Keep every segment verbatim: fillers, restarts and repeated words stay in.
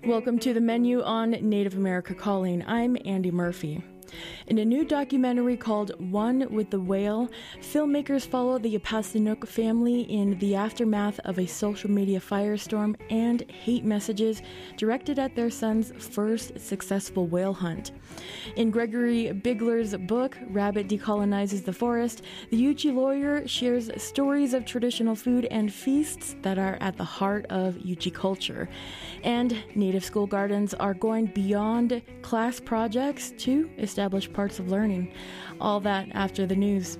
Welcome to the menu on Native America Calling. I'm Andy Murphy. In a new documentary called One with the Whale, filmmakers follow the Apasanook family in the aftermath of a social media firestorm and hate messages directed at their son's first successful whale hunt. In Gregory Bigler's book, Rabbit Decolonizes the Forest, the Yuchi lawyer shares stories of traditional food and feasts that are at the heart of Yuchi culture. And Native school gardens are going beyond class projects to establish parts of learning. All that after the news.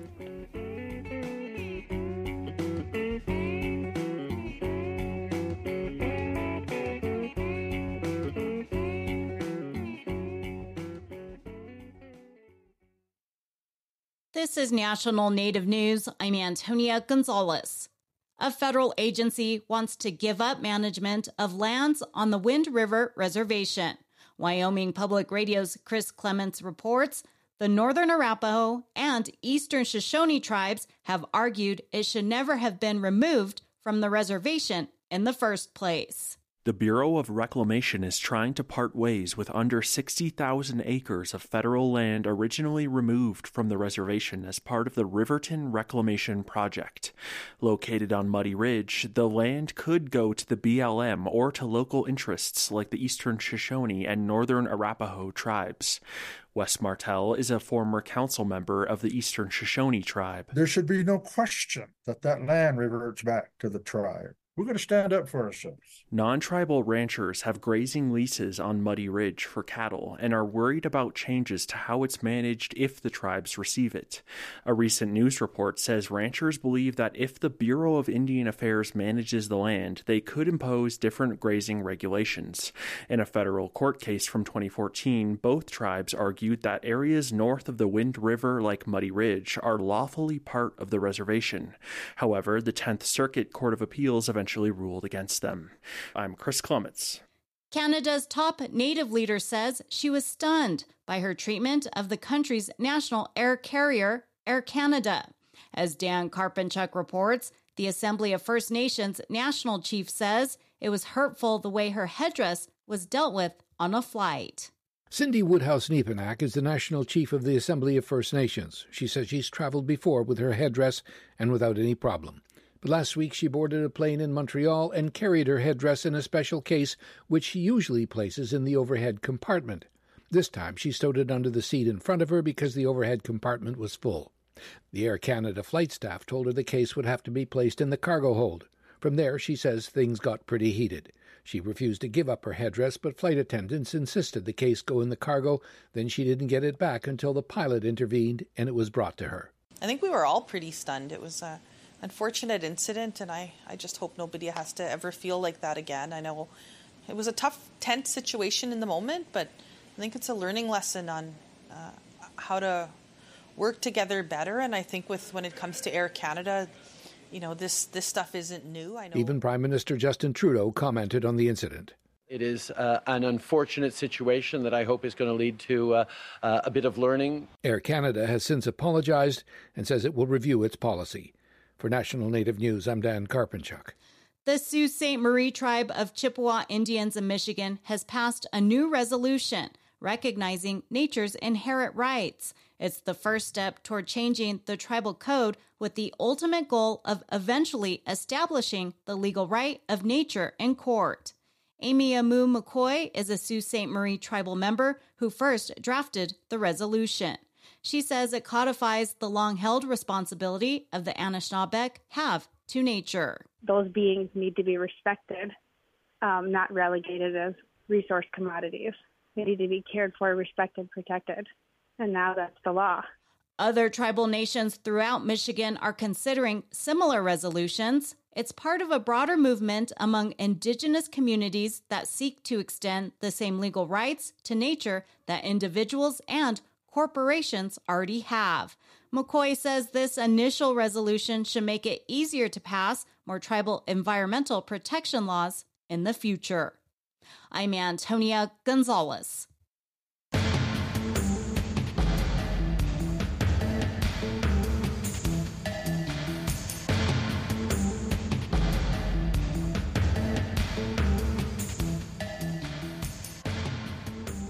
This is National Native News. I'm Antonia Gonzalez. A federal agency wants to give up management of lands on the Wind River Reservation. Wyoming Public Radio's Chris Clements reports the Northern Arapaho and Eastern Shoshone tribes have argued it should never have been removed from the reservation in the first place. The Bureau of Reclamation is trying to part ways with under sixty thousand acres of federal land originally removed from the reservation as part of the Riverton Reclamation Project. Located on Muddy Ridge, the land could go to the B L M or to local interests like the Eastern Shoshone and Northern Arapaho tribes. Wes Martell is a former council member of the Eastern Shoshone tribe. There should be no question that that land reverts back to the tribe. We're going to stand up for ourselves. Non-tribal ranchers have grazing leases on Muddy Ridge for cattle and are worried about changes to how it's managed if the tribes receive it. A recent news report says ranchers believe that if the Bureau of Indian Affairs manages the land, they could impose different grazing regulations. In a federal court case from twenty fourteen, both tribes argued that areas north of the Wind River, like Muddy Ridge, are lawfully part of the reservation. However, the tenth Circuit Court of Appeals eventually eventually ruled against them. I'm Chris Clements. Canada's top Native leader says she was stunned by her treatment of the country's national air carrier, Air Canada. As Dan Karpenchuk reports, the Assembly of First Nations national chief says it was hurtful the way her headdress was dealt with on a flight. Cindy Woodhouse-Nepenak is the national chief of the Assembly of First Nations. She says she's traveled before with her headdress and without any problem. But last week she boarded a plane in Montreal and carried her headdress in a special case, which she usually places in the overhead compartment. This time she stowed it under the seat in front of her because the overhead compartment was full. The Air Canada flight staff told her the case would have to be placed in the cargo hold. From there, she says, things got pretty heated. She refused to give up her headdress, but flight attendants insisted the case go in the cargo. Then she didn't get it back until the pilot intervened and it was brought to her. I think we were all pretty stunned. It was a unfortunate incident, and I, I just hope nobody has to ever feel like that again. I know it was a tough, tense situation in the moment, but I think it's a learning lesson on uh, how to work together better. And I think with when it comes to Air Canada, you know, this, this stuff isn't new. I know. Even Prime Minister Justin Trudeau commented on the incident. It is uh, an unfortunate situation that I hope is going to lead to uh, uh, a bit of learning. Air Canada has since apologized and says it will review its policy. For National Native News, I'm Dan Karpenchuk. The Sault Ste. Marie tribe of Chippewa Indians in Michigan has passed a new resolution recognizing nature's inherent rights. It's the first step toward changing the tribal code with the ultimate goal of eventually establishing the legal right of nature in court. Amy Amu McCoy is a Sault Ste. Marie tribal member who first drafted the resolution. She says it codifies the long-held responsibility of the Anishinaabeg have to nature. Those beings need to be respected, um, not relegated as resource commodities. They need to be cared for, respected, protected. And now that's the law. Other tribal nations throughout Michigan are considering similar resolutions. It's part of a broader movement among Indigenous communities that seek to extend the same legal rights to nature that individuals and corporations already have. McCoy says this initial resolution should make it easier to pass more tribal environmental protection laws in the future. I'm Antonia Gonzalez.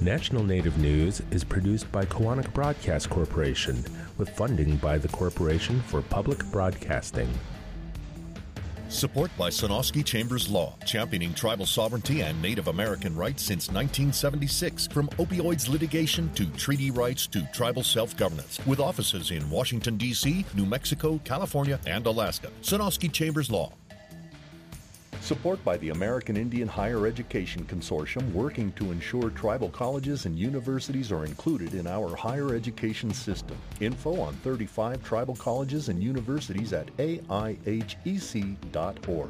National Native News is produced by Koahnic Broadcast Corporation with funding by the Corporation for Public Broadcasting. Support by Sonosky Chambers Law, championing tribal sovereignty and Native American rights since nineteen seventy-six. From opioids litigation to treaty rights to tribal self-governance. With offices in Washington, D C, New Mexico, California, and Alaska. Sonosky Chambers Law. Support by the American Indian Higher Education Consortium, working to ensure tribal colleges and universities are included in our higher education system. Info on thirty-five tribal colleges and universities at A I H E C dot org.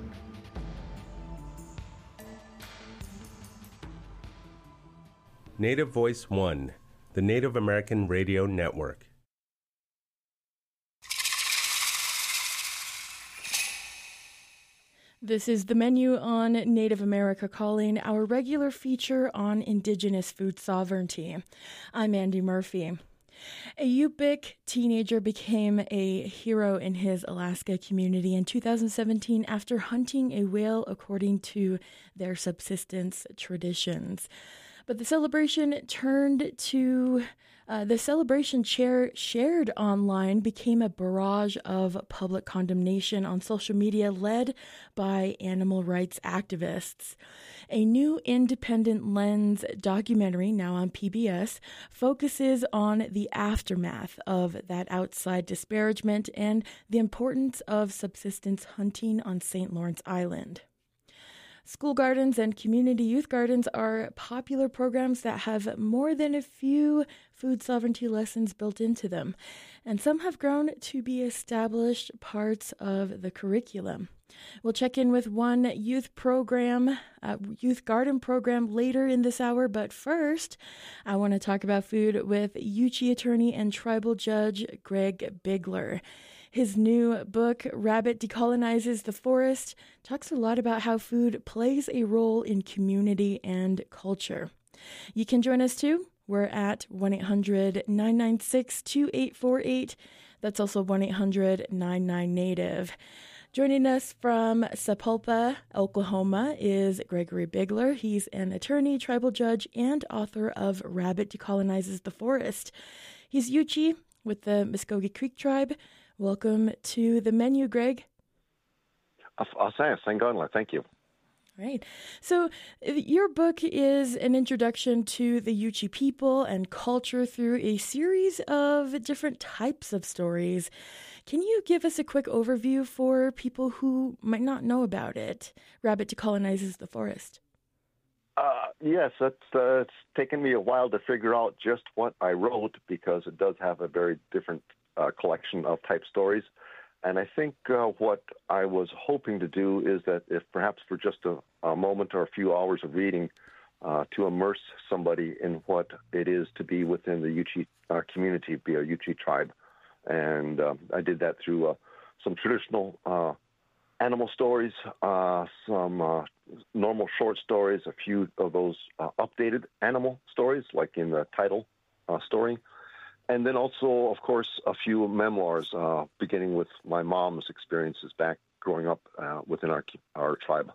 Native Voice One, the Native American Radio Network. This is the menu on Native America Calling, our regular feature on Indigenous food sovereignty. I'm Andy Murphy. A Yupik teenager became a hero in his Alaska community in two thousand seventeen after hunting a whale according to their subsistence traditions. But the celebration turned to Uh, the celebration chair shared online became a barrage of public condemnation on social media led by animal rights activists. A new Independent Lens documentary, now on P B S, focuses on the aftermath of that outside disparagement and the importance of subsistence hunting on Saint Lawrence Island. School gardens and community youth gardens are popular programs that have more than a few food sovereignty lessons built into them, and some have grown to be established parts of the curriculum. We'll check in with one youth program, uh, youth garden program later in this hour, but first, I want to talk about food with Yuchi attorney and tribal judge Greg Bigler. His new book, Rabbit Decolonizes the Forest, talks a lot about how food plays a role in community and culture. You can join us too. We're at one eight hundred nine nine six two eight four eight. That's also one eight hundred nine nine Native. Joining us from Sapulpa, Oklahoma, is Gregory Bigler. He's an attorney, tribal judge, and author of Rabbit Decolonizes the Forest. He's Yuchi with the Muskogee Creek Tribe. Welcome to the menu, Greg. Thank you. Right. So your book is an introduction to the Yuchi people and culture through a series of different types of stories. Can you give us a quick overview for people who might not know about it? Rabbit Decolonizes the Forest. Uh, yes, that's, uh, it's taken me a while to figure out just what I wrote because it does have a very different Uh, collection of type stories. And I think uh, what I was hoping to do is that if perhaps for just a, a moment or a few hours of reading, uh, to immerse somebody in what it is to be within the Yuchi uh, community, be a Yuchi tribe. And uh, I did that through uh, some traditional uh, animal stories, uh, some uh, normal short stories, a few of those uh, updated animal stories, like in the title uh, story. And then also, of course, a few memoirs, uh, beginning with my mom's experiences back growing up uh, within our our tribe.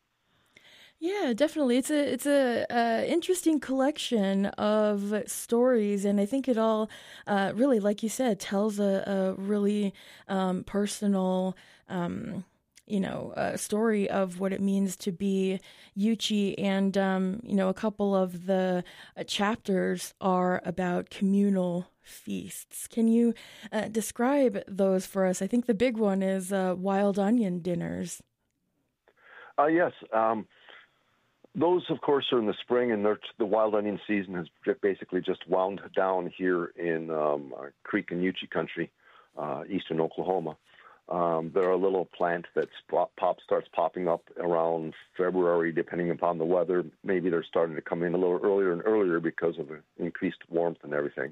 Yeah, definitely. It's a it's a uh, interesting collection of stories, and I think it all uh, really, like you said, tells a, a really um, personal, um, you know, uh, story of what it means to be Yuchi. And um, you know, a couple of the uh, chapters are about communal feasts. Can you uh, describe those for us? I think the big one is uh, wild onion dinners. Uh, yes. Um, those, of course, are in the spring, and the wild onion season has basically just wound down here in um, Creek and Yuchi country, uh, eastern Oklahoma. Um, they're a little plant that pop starts popping up around February, depending upon the weather. Maybe they're starting to come in a little earlier and earlier because of the increased warmth and everything.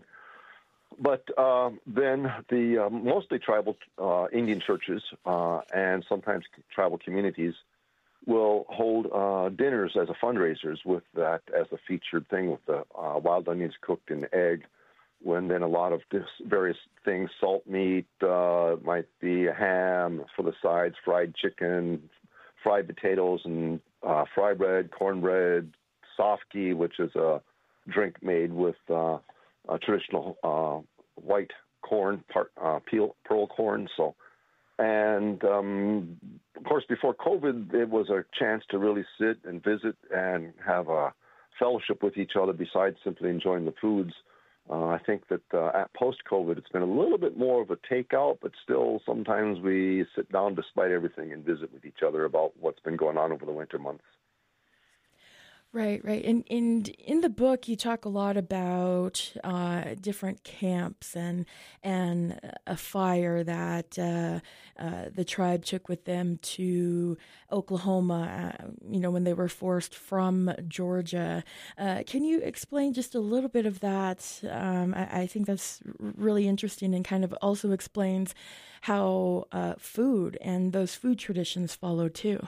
But uh, then the uh, mostly tribal uh, Indian churches uh, and sometimes tribal communities will hold uh, dinners as a fundraisers with that as a featured thing, with the uh, wild onions cooked in egg, when then a lot of this various things, salt meat, uh, might be a ham for the sides, fried chicken, fried potatoes, and uh, fry bread, cornbread, sofki, which is a drink made with uh, a traditional uh, white corn, part, uh, peel, pearl corn. So, and um, of course, before COVID, it was a chance to really sit and visit and have a fellowship with each other besides simply enjoying the foods. Uh, I think that uh, at post-COVID, it's been a little bit more of a takeout, but still sometimes we sit down despite everything and visit with each other about what's been going on over the winter months. Right, right. And, and in the book, you talk a lot about uh, different camps and and a fire that uh, uh, the tribe took with them to Oklahoma, uh, you know, when they were forced from Georgia. Uh, can you explain just a little bit of that? Um, I, I think that's really interesting and kind of also explains how uh, food and those food traditions follow too.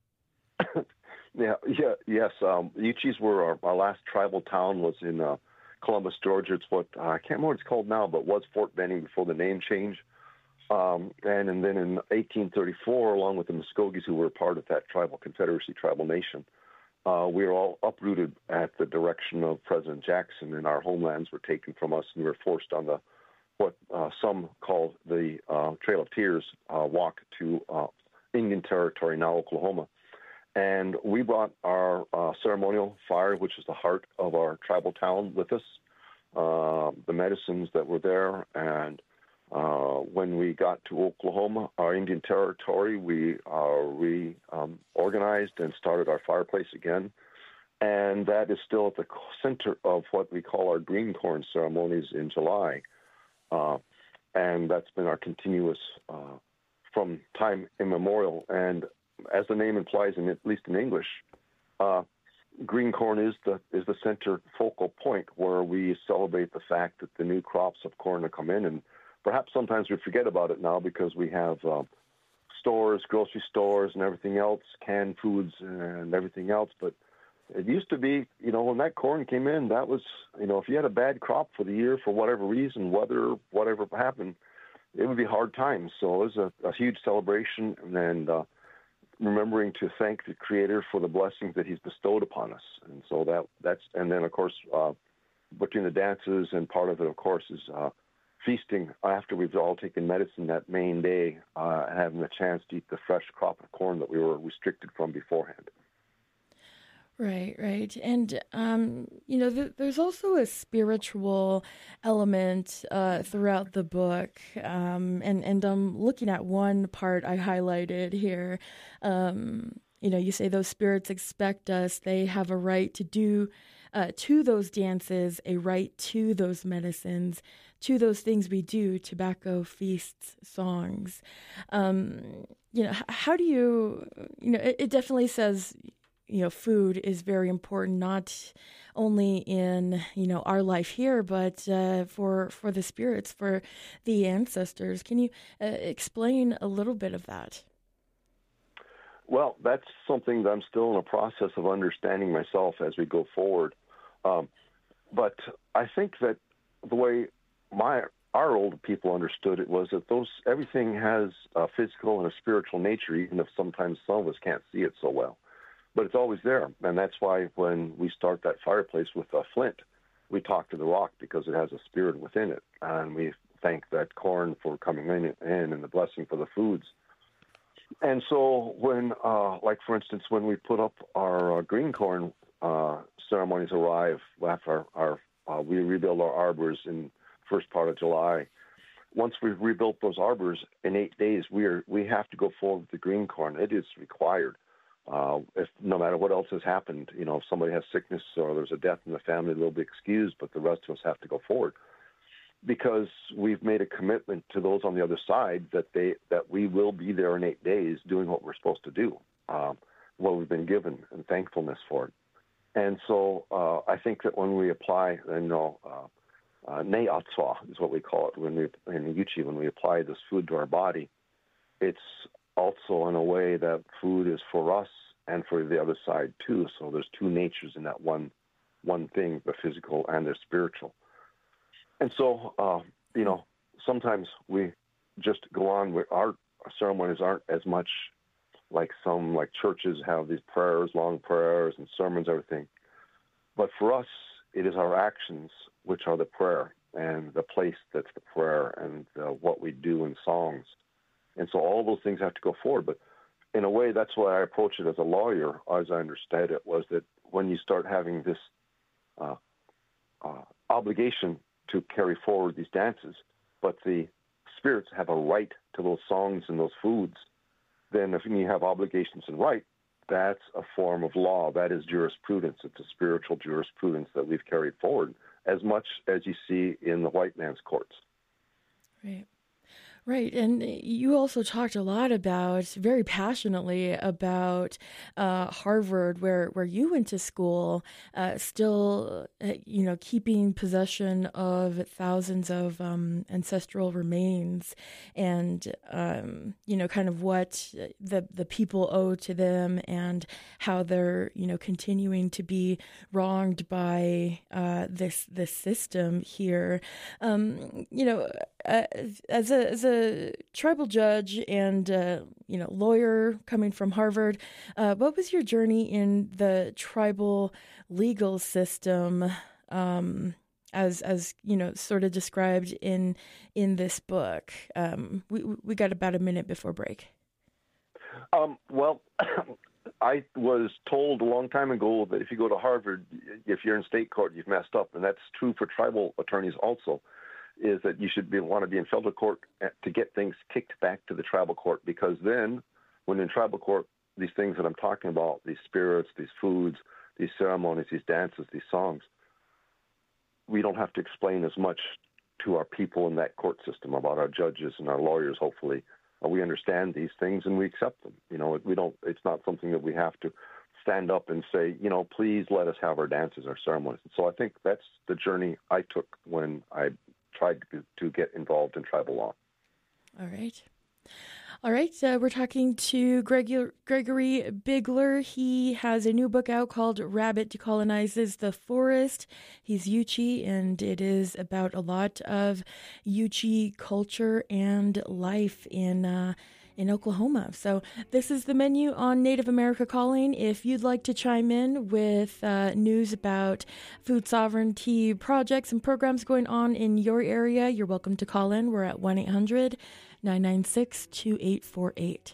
Yeah, yeah, yes. Um, Uchis were our, our last tribal town was in uh, Columbus, Georgia. It's what uh, I can't remember what it's called now, but was Fort Benning before the name change. Um, and and then in eighteen thirty-four, along with the Muskogees, who were part of that tribal confederacy, tribal nation, uh, we were all uprooted at the direction of President Jackson, and our homelands were taken from us, and we were forced on the what uh, some call the uh, Trail of Tears uh, walk to uh, Indian Territory, now Oklahoma. And we brought our uh, ceremonial fire, which is the heart of our tribal town, with us, uh, the medicines that were there. And uh, when we got to Oklahoma, our Indian Territory, we uh, reorganized um, and started our fireplace again. And that is still at the center of what we call our green corn ceremonies in July. Uh, and that's been our continuous uh, from time immemorial. And as the name implies, in, at least in English, uh, green corn is the is the center focal point where we celebrate the fact that the new crops of corn have come in. And perhaps sometimes we forget about it now because we have uh, stores, grocery stores, and everything else, canned foods and everything else. But it used to be, you know, when that corn came in, that was, you know, if you had a bad crop for the year for whatever reason, weather, whatever happened, it would be hard times. So it was a, a huge celebration, and uh, remembering to thank the Creator for the blessings that He's bestowed upon us. And so that that's, and then of course, uh, between the dances and part of it, of course, is uh, feasting after we've all taken medicine that main day, uh, and having the chance to eat the fresh crop of corn that we were restricted from beforehand. Right, right. And, um, you know, th- there's also a spiritual element uh, throughout the book. Um, and, and I'm looking at one part I highlighted here. Um, you know, you say those spirits expect us. They have a right to do uh, to those dances, a right to those medicines, to those things we do, tobacco, feasts, songs. Um, you know, h- how do you, you know, it, it definitely says, you know, food is very important, not only in, you know, our life here, but uh, for for the spirits, for the ancestors. Can you uh, explain a little bit of that? Well, that's something that I'm still in a process of understanding myself as we go forward. Um, but I think that the way my our old people understood it was that those everything has a physical and a spiritual nature, even if sometimes some of us can't see it so well. But it's always there, and that's why when we start that fireplace with a flint, we talk to the rock because it has a spirit within it, and we thank that corn for coming in, in and the blessing for the foods. And so when, uh, like for instance, when we put up our uh, green corn uh, ceremonies arrive after our, our uh, we rebuild our arbors in first part of July. Once we've rebuilt those arbors in eight days, we are we have to go forward with the green corn. It is required. Uh, if no matter what else has happened, you know, if somebody has sickness or there's a death in the family, they'll be excused, but the rest of us have to go forward because we've made a commitment to those on the other side that they that we will be there in eight days doing what we're supposed to do, um, what we've been given, and thankfulness for it. And so uh, I think that when we apply, you know, uh, uh, ne'atzwa is what we call it when we in Yuchi, when we apply this food to our body, it's also in a way that food is for us and for the other side too. So there's two natures in that one one thing, the physical and the spiritual. And so, uh, you know, sometimes we just go on with our ceremonies aren't as much like some, like churches have these prayers, long prayers and sermons, everything. But for us, it is our actions which are the prayer, and the place that's the prayer, and uh, what we do in songs. And so all those things have to go forward. But in a way, that's why I approached it as a lawyer, as I understood it, was that when you start having this uh, uh, obligation to carry forward these dances, but the spirits have a right to those songs and those foods, then if you have obligations and right, that's a form of law. That is jurisprudence. It's a spiritual jurisprudence that we've carried forward, as much as you see in the white man's courts. Right. Right. And you also talked a lot about, very passionately, about uh, Harvard, where, where you went to school, uh, still, uh, you know, keeping possession of thousands of um, ancestral remains and, um, you know, kind of what the, the people owe to them and how they're, you know, continuing to be wronged by uh, this, this system here. Um, you know, uh, as a, as a tribal judge and uh, you know lawyer coming from Harvard, uh, what was your journey in the tribal legal system, um, as as you know, sort of described in in this book? Um, we we got about a minute before break. Um, well, I was told a long time ago that if you go to Harvard, if you're in state court, you've messed up, and that's true for tribal attorneys also. Is that you should be want to be in federal court to get things kicked back to the tribal court, because then when in tribal court, these things that I'm talking about, these spirits, these foods, these ceremonies, these dances, these songs, we don't have to explain as much to our people in that court system about our judges and our lawyers. Hopefully uh, we understand these things and we accept them. You know, we don't, it's not something that we have to stand up and say, you know, please let us have our dances, our ceremonies. And so I think that's the journey I took when I tried to, to get involved in tribal law. All right. All right. Uh, we're talking to Greg- Gregory Bigler. He has a new book out called Rabbit Decolonizes the Forest. He's Yuchi, and it is about a lot of Yuchi culture and life in uh, in Oklahoma. So this is the menu on Native America Calling. If you'd like to chime in with uh, news about food sovereignty projects and programs going on in your area, you're welcome to call in. We're at one eight hundred nine nine six two eight four eight.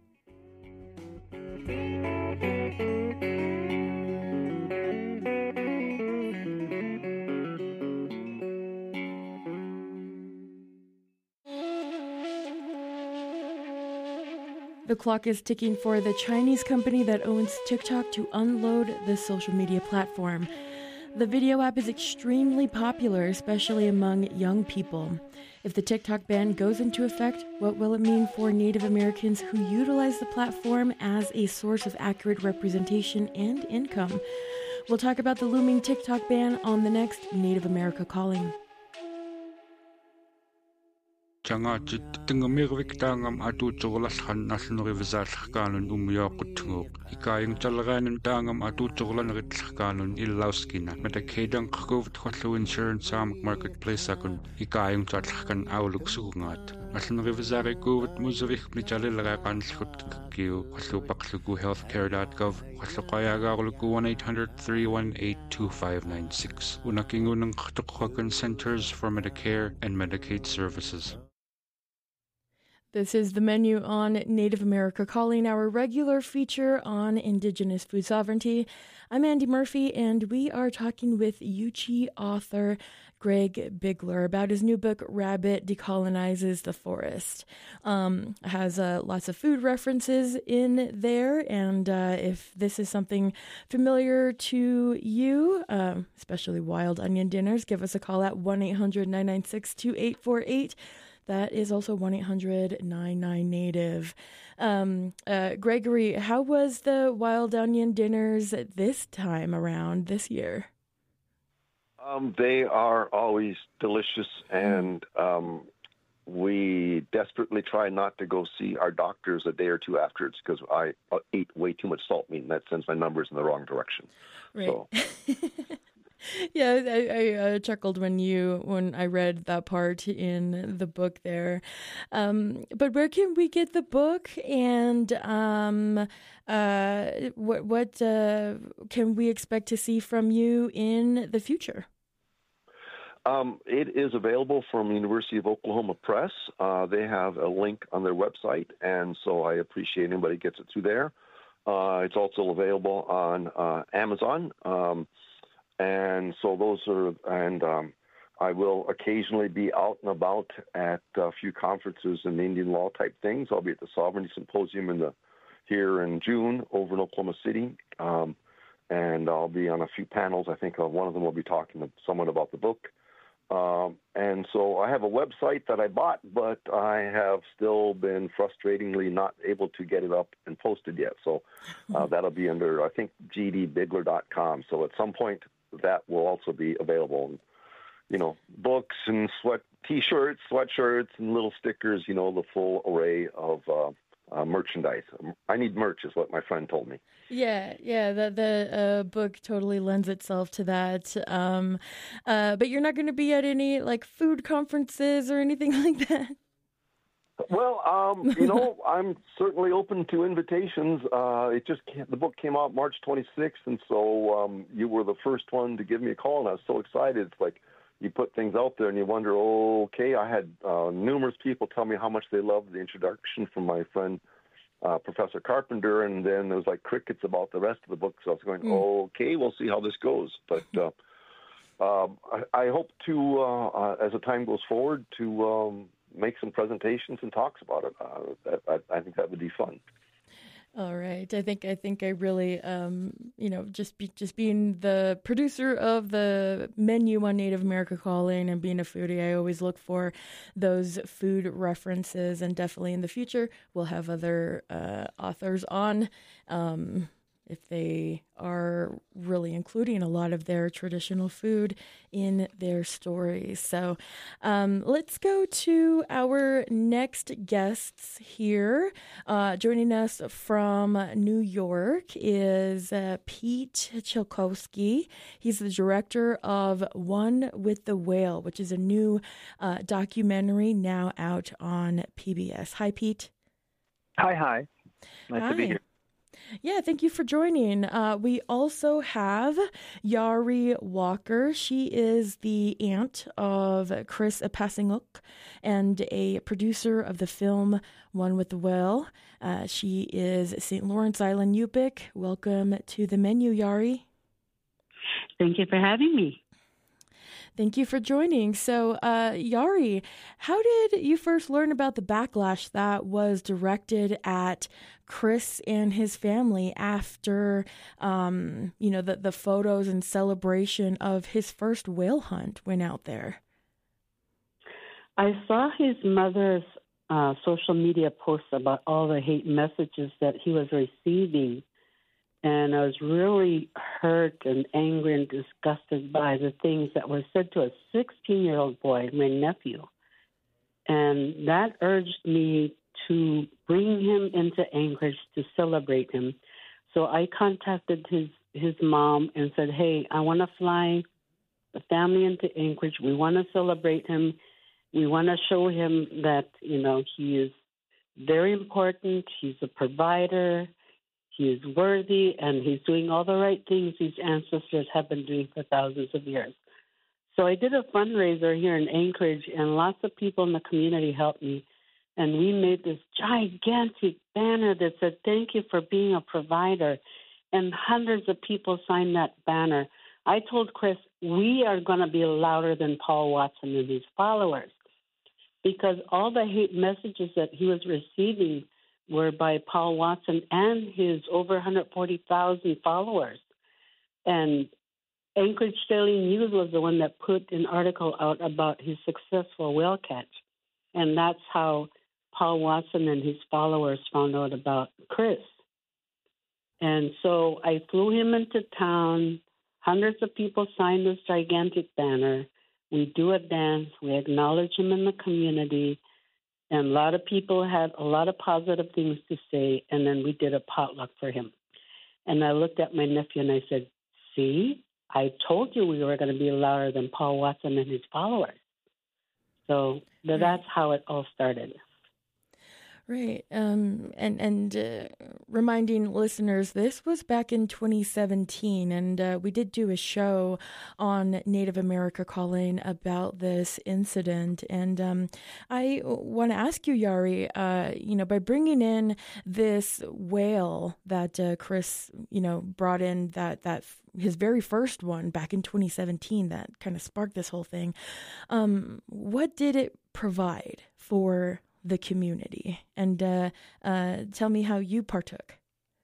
The clock is ticking for the Chinese company that owns TikTok to unload the social media platform. The video app is extremely popular, especially among young people. If the TikTok ban goes into effect, what will it mean for Native Americans who utilize the platform as a source of accurate representation and income? We'll talk about the looming TikTok ban on the next Native America Calling. Changa chittingamigvik tangam atu chogolas han national kanun umyoqutnguk ikayang chalaganan tangam atu chogolan ritkanun illauskina metakadang khovat khotlu insurance am marketplace akun ikayang chalkan auluk sugungat national rivazare kuvat muzavik michalila kanlhut kiu khotlu pakluku healthcare dot gov khotlu qayagaluku one eight hundred three one eight two five nine six unakingunang khtukhakan Centers for Medicare and Medicaid Services. This is the menu on Native America Calling, our regular feature on Indigenous food sovereignty. I'm Andy Murphy, and we are talking with Yuchi author Greg Bigler about his new book, Rabbit Decolonizes the Forest. Um, has uh, lots of food references in there, and uh, if this is something familiar to you, um, especially wild onion dinners, give us a call at one eight hundred nine nine six two eight four eight. That is also one eight hundred nine nine Native. Um, uh, Gregory, how was the wild onion dinners this time around this year? Um, they are always delicious, and um, we desperately try not to go see our doctors a day or two afterwards because I ate way too much salt meat, and that sends my numbers in the wrong direction. Right. So. Yeah, I, I uh, chuckled when you when I read that part in the book there. Um, but where can we get the book, and um, uh, what what uh, can we expect to see from you in the future? Um, it is available from University of Oklahoma Press. Uh, they have a link on their website, and so I appreciate anybody gets it through there. Uh, it's also available on uh, Amazon. Um, And so those are, and um, I will occasionally be out and about at a few conferences and Indian law type things. I'll be at the Sovereignty Symposium in the here in June over in Oklahoma City, um, and I'll be on a few panels. I think uh, one of them will be talking to someone about the book. Um, and so I have a website that I bought, but I have still been frustratingly not able to get it up and posted yet. So uh, that'll be under, I think, g d bigler dot com. So at some point, that will also be available. And, you know, books and sweat T-shirts, sweatshirts, and little stickers, you know, the full array of uh, uh, merchandise. I need merch is what my friend told me. Yeah, yeah, the, the uh, book totally lends itself to that. Um, uh, but you're not going to be at any, like, food conferences or anything like that? Well, um, you know, I'm certainly open to invitations. Uh, it just came, the book came out March twenty-sixth, and so um, you were the first one to give me a call, and I was so excited. It's like you put things out there, and you wonder, oh, okay. I had uh, numerous people tell me how much they loved the introduction from my friend uh, Professor Carpenter, and then there was like crickets about the rest of the book. So I was going, mm. oh, okay, we'll see how this goes. But uh, um, I, I hope to, uh, uh, as the time goes forward, to um, make some presentations and talks about it. Uh, I, I think that would be fun. All right. I think I think I really, um, you know, just be, just being the producer of the menu on Native America Calling and being a foodie, I always look for those food references. And definitely in the future, we'll have other uh, authors on um, if they are really including a lot of their traditional food in their stories. So um, let's go to our next guests here. Uh, joining us from New York is uh, Pete Chilkowski. He's the director of One with the Whale, which is a new uh, documentary now out on P B S. Hi, Pete. Hi, hi. Nice Hi. to be here. Yeah, thank you for joining. Uh, we also have Yari Walker. She is the aunt of Chris Epasinguk and a producer of the film One with the Whale. Uh, she is Saint Lawrence Island Yupik. Welcome to the menu, Yari. Thank you for having me. Thank you for joining. So, uh, Yari, how did you first learn about the backlash that was directed at Chris and his family after, um, you know, the, the photos and celebration of his first whale hunt went out there? I saw his mother's uh, social media posts about all the hate messages that he was receiving. And I was really hurt and angry and disgusted by the things that were said to a sixteen-year-old boy, my nephew. And that urged me to bring him into Anchorage to celebrate him. So I contacted his, his mom and said, hey, I want to fly the family into Anchorage. We want to celebrate him. We want to show him that, you know, he is very important. He's a provider. He is worthy, and he's doing all the right things these ancestors have been doing for thousands of years. So I did a fundraiser here in Anchorage, and lots of people in the community helped me. And we made this gigantic banner that said, thank you for being a provider. And hundreds of people signed that banner. I told Chris, we are going to be louder than Paul Watson and his followers, because all the hate messages that he was receiving were by Paul Watson and his over one hundred forty thousand followers. And Anchorage Daily News was the one that put an article out about his successful whale catch. And that's how Paul Watson and his followers found out about Chris. And so I flew him into town. Hundreds of people signed this gigantic banner. We do a dance. We acknowledge him in the community. And a lot of people had a lot of positive things to say, and then we did a potluck for him. And I looked at my nephew and I said, see, I told you we were going to be louder than Paul Watson and his followers. So th- that's how it all started. Right. Um, and and uh, reminding listeners, this was back in twenty seventeen, and uh, we did do a show on Native America Calling about this incident. And um, I want to ask you, Yari, uh, you know, by bringing in this whale that uh, Chris, you know, brought in, that that his very first one back in twenty seventeen, that kind of sparked this whole thing. Um, what did it provide for the community? And uh, uh, tell me how you partook.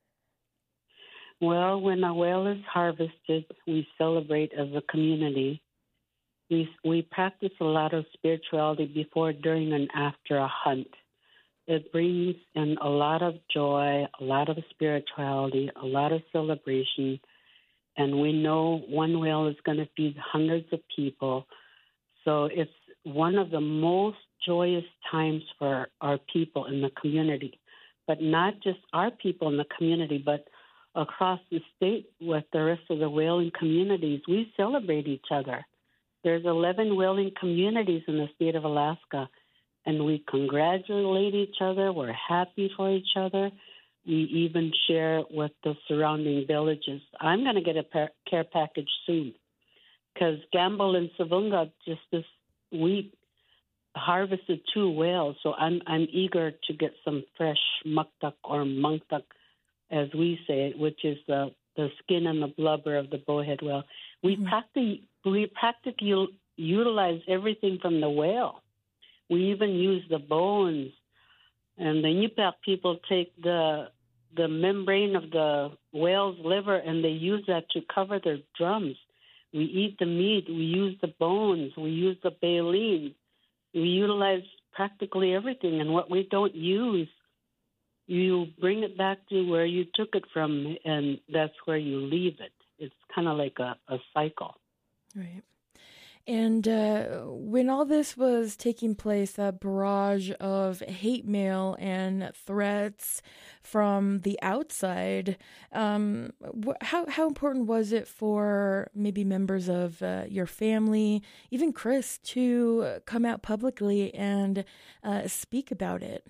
Well, when a whale is harvested, we celebrate as a community. We we practice a lot of spirituality before, during, and after a hunt. It brings in a lot of joy, a lot of spirituality, a lot of celebration. And we know one whale is going to feed hundreds of people. So it's one of the most joyous times for our people in the community, but not just our people in the community, but across the state with the rest of the whaling communities. We celebrate each other. There's eleven whaling communities in the state of Alaska, and we congratulate each other. We're happy for each other. We even share with the surrounding villages. I'm going to get a care package soon because Gamble and Savunga just this week harvested two whales, so I'm I'm eager to get some fresh muktuk or mungtuk, as we say it, which is the, the skin and the blubber of the bowhead whale. We mm-hmm. practically we practically utilize everything from the whale. We even use the bones, and the Nipah people take the the membrane of the whale's liver and they use that to cover their drums. We eat the meat. We use the bones. We use the baleen. We utilize practically everything, and what we don't use, you bring it back to where you took it from, and that's where you leave it. It's kind of like a, a cycle. Right. And uh, when all this was taking place, that barrage of hate mail and threats from the outside, um, wh- how how important was it for maybe members of uh, your family, even Chris, to come out publicly and uh, speak about it?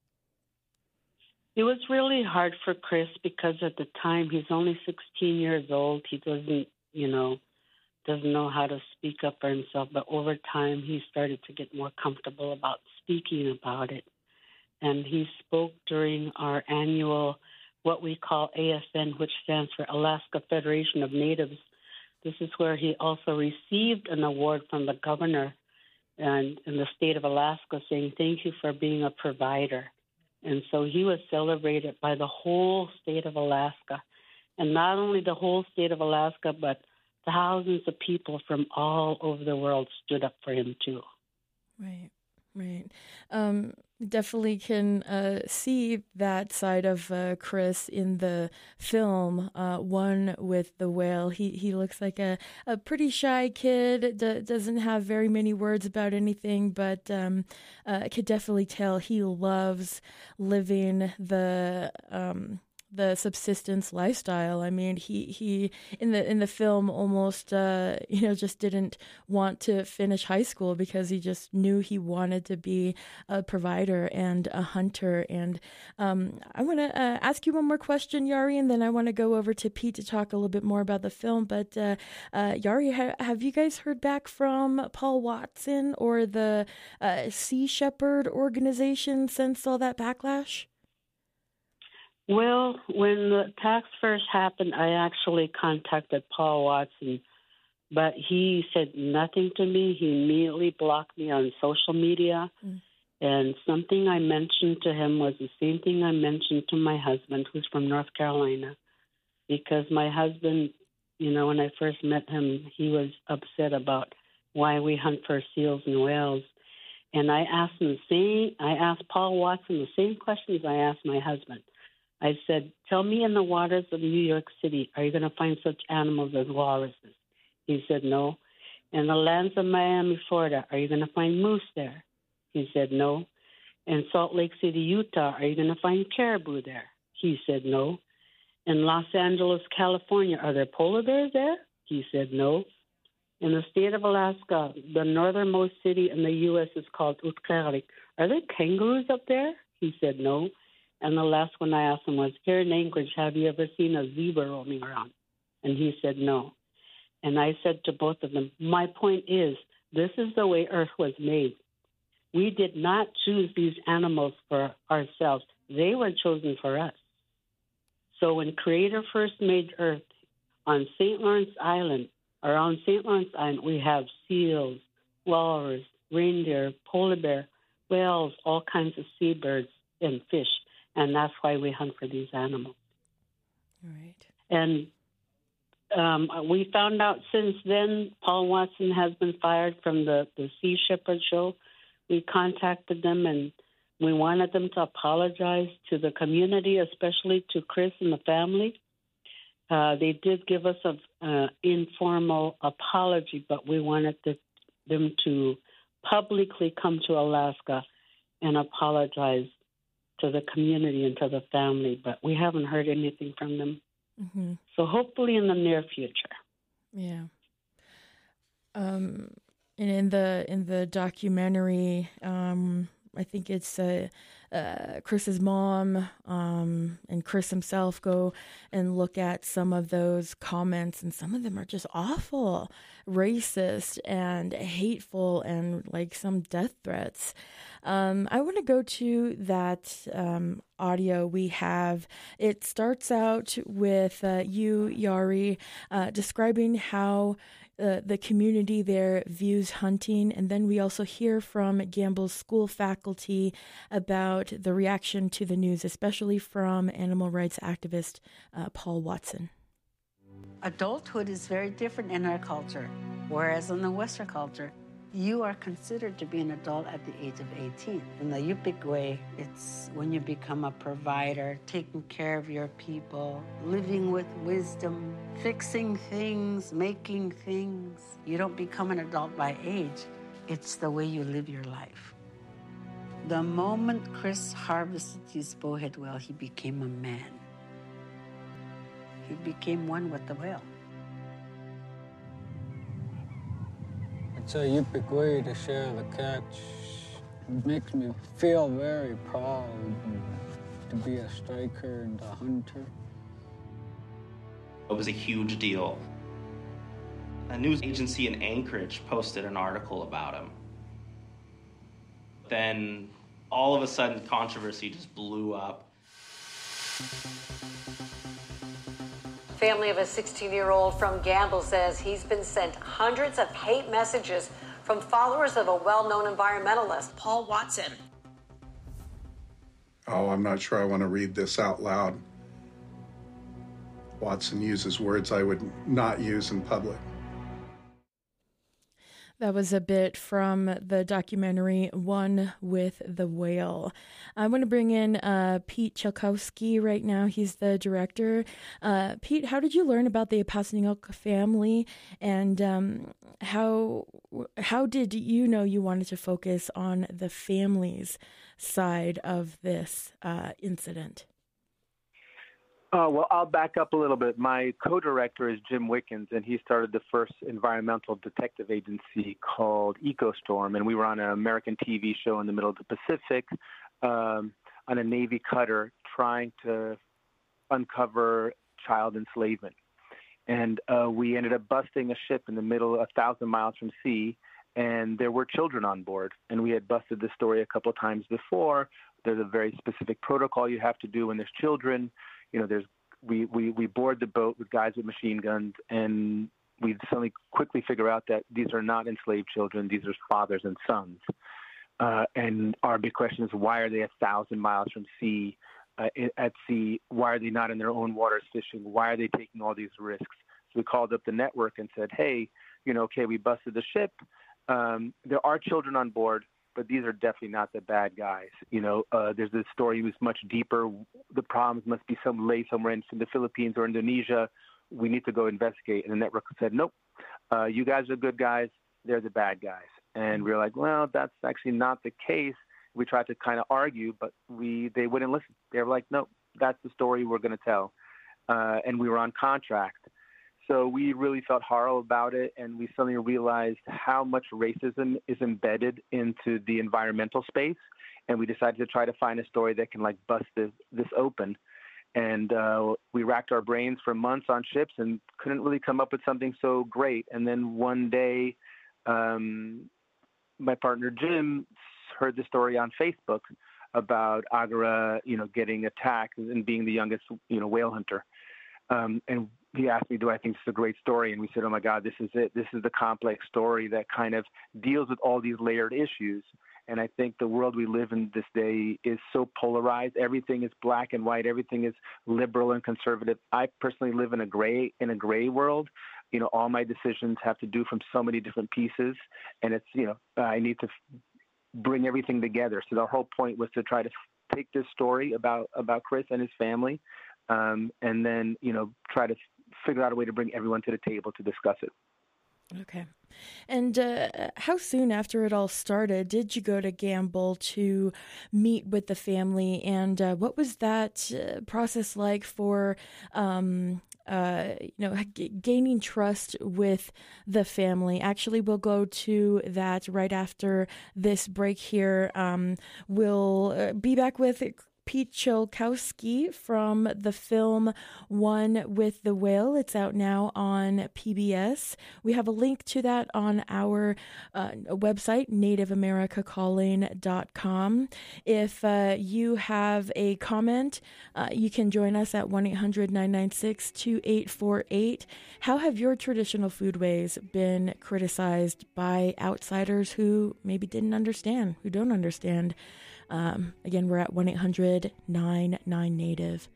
It was really hard for Chris because at the time he's only sixteen years old. He doesn't, you know, doesn't know how to speak up for himself, but over time he started to get more comfortable about speaking about it. And he spoke during our annual, what we call A F N, which stands for Alaska Federation of Natives. This is where he also received an award from the governor and in the state of Alaska saying, thank you for being a provider. And so he was celebrated by the whole state of Alaska. And not only the whole state of Alaska, but thousands of people from all over the world stood up for him, too. Right, right. Um, definitely can uh, see that side of uh, Chris in the film, uh, One with the Whale. He he looks like a, a pretty shy kid, d- doesn't have very many words about anything, but um, uh, I could definitely tell he loves living the... Um, the subsistence lifestyle. I mean, he, he in the in the film almost uh, you know just didn't want to finish high school because he just knew he wanted to be a provider and a hunter. And um, I want to uh, ask you one more question, Yari, and then I want to go over to Pete to talk a little bit more about the film. But uh, uh, Yari, ha- have you guys heard back from Paul Watson or the uh, Sea Shepherd organization since all that backlash? Well, when the attacks first happened, I actually contacted Paul Watson, but he said nothing to me. He immediately blocked me on social media. Mm. And something I mentioned to him was the same thing I mentioned to my husband, who's from North Carolina, because my husband, you know, when I first met him, he was upset about why we hunt for seals and whales. And I asked him the same, I asked Paul Watson the same questions I asked my husband. I said, tell me in the waters of New York City, are you going to find such animals as walruses? He said, no. In the lands of Miami, Florida, are you going to find moose there? He said, no. In Salt Lake City, Utah, are you going to find caribou there? He said, no. In Los Angeles, California, are there polar bears there? He said no. In the state of Alaska, the northernmost city in the U S is called Utqiagvik. Are there kangaroos up there? He said no. And the last one I asked him was, here in Anchorage, have you ever seen a zebra roaming around? And he said no. And I said to both of them, my point is, this is the way Earth was made. We did not choose these animals for ourselves. They were chosen for us. So when Creator first made Earth on Saint Lawrence Island, around Saint Lawrence Island, we have seals, walrus, reindeer, polar bear, whales, all kinds of seabirds and fish. And that's why we hunt for these animals. All right. And um, we found out since then, Paul Watson has been fired from the, the Sea Shepherd show. We contacted them and we wanted them to apologize to the community, especially to Chris and the family. Uh, they did give us an uh, informal apology, but we wanted the, them to publicly come to Alaska and apologize to the community and to the family. But we haven't heard anything from them. Mm-hmm. So hopefully in the near future. Yeah. Um, and in the in the documentary, um, I think it's uh, uh, Chris's mom um, and Chris himself go and look at some of those comments, and some of them are just awful, racist and hateful, and like some death threats. Um, I want to go to that um, audio we have. It starts out with uh, you, Yari, uh, describing how Uh, the community there views hunting, and then we also hear from Gamble's school faculty about the reaction to the news, especially from animal rights activist uh, Paul Watson. Adulthood is very different in our culture, whereas in the Western culture, you are considered to be an adult at the age of eighteen. In the Yupik way, it's when you become a provider, taking care of your people, living with wisdom, fixing things, making things. You don't become an adult by age. It's the way you live your life. The moment Chris harvested his bowhead whale, he became a man. He became one with the whale. It's a Yupik way to share the catch. It makes me feel very proud to be a striker and a hunter. It was a huge deal. A news agency in Anchorage posted an article about him. Then all of a sudden, controversy just blew up. Family of a sixteen-year-old from Gamble says he's been sent hundreds of hate messages from followers of a well-known environmentalist, Paul Watson. Oh, I'm not sure I want to read this out loud. Watson uses words I would not use in public. That was a bit from the documentary One with the Whale. I want to bring in uh, Pete Chilkowski right now. He's the director. Uh, Pete, how did you learn about the Apasanyuk family, and um, how how did you know you wanted to focus on the family's side of this uh, incident? Uh, well, I'll back up a little bit. My co-director is Jim Wickens, and he started the first environmental detective agency called EcoStorm, and we were on an American T V show in the middle of the Pacific um, on a Navy cutter trying to uncover child enslavement. And uh, we ended up busting a ship in the middle, a thousand miles from sea, and there were children on board. And we had busted this story a couple of times before. There's a very specific protocol you have to do when there's children. You know, there's we, we, we board the boat with guys with machine guns, and we suddenly quickly figure out that these are not enslaved children. These are fathers and sons. Uh, and our big question is, why are they a thousand miles from sea, uh, at sea? Why are they not in their own waters fishing? Why are they taking all these risks? So we called up the network and said, hey, you know, okay, we busted the ship. Um, there are children on board, but these are definitely not the bad guys. You know, uh, there's this story was much deeper. The problems must be some lay somewhere in the Philippines or Indonesia. We need to go investigate. And the network said, nope, uh, you guys are good guys. They're the bad guys. And we were like, well, that's actually not the case. We tried to kind of argue, but we they wouldn't listen. They were like, nope, that's the story we're going to tell. Uh, and we were on contract. So we really felt horrible about it, and we suddenly realized how much racism is embedded into the environmental space. And we decided to try to find a story that can like bust this, this open. And uh, we racked our brains for months on ships and couldn't really come up with something so great. And then one day, um, my partner Jim heard the story on Facebook about Agara, you know, getting attacked and being the youngest, you know, whale hunter. Um, and he asked me, do I think this is a great story? And we said, oh my God, this is it. This is the complex story that kind of deals with all these layered issues. And I think the world we live in this day is so polarized. Everything is black and white. Everything is liberal and conservative. I personally live in a gray, in a gray world. You know, all my decisions have to do from so many different pieces. And it's, you know, I need to bring everything together. So the whole point was to try to take this story about, about Chris and his family, um, and then, you know, try to figure out a way to bring everyone to the table to discuss it. Okay. And uh, how soon after it all started did you go to Gamble to meet with the family? And uh, what was that uh, process like for, um, uh, you know, g- gaining trust with the family? Actually, we'll go to that right after this break here. Um, we'll uh, be back with Pete Chilkowski from the film One with the Whale. It's out now on P B S. We have a link to that on our uh, website, native america calling dot com. If uh, you have a comment, uh, you can join us at one eight hundred nine nine six two eight four eight. How have your traditional foodways been criticized by outsiders who maybe didn't understand, who don't understand? Um, again, we're at one eight hundred nine nine native.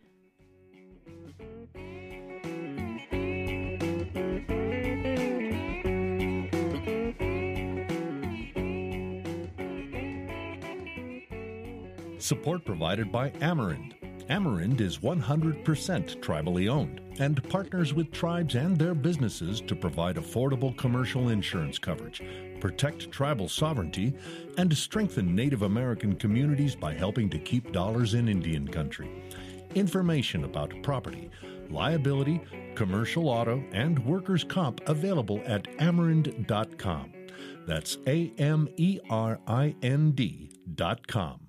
Support provided by Amerind. Amerind is one hundred percent tribally owned and partners with tribes and their businesses to provide affordable commercial insurance coverage, protect tribal sovereignty, and strengthen Native American communities by helping to keep dollars in Indian country. Information about property, liability, commercial auto, and workers' comp available at amerind dot com. That's A M E R I N D dot com.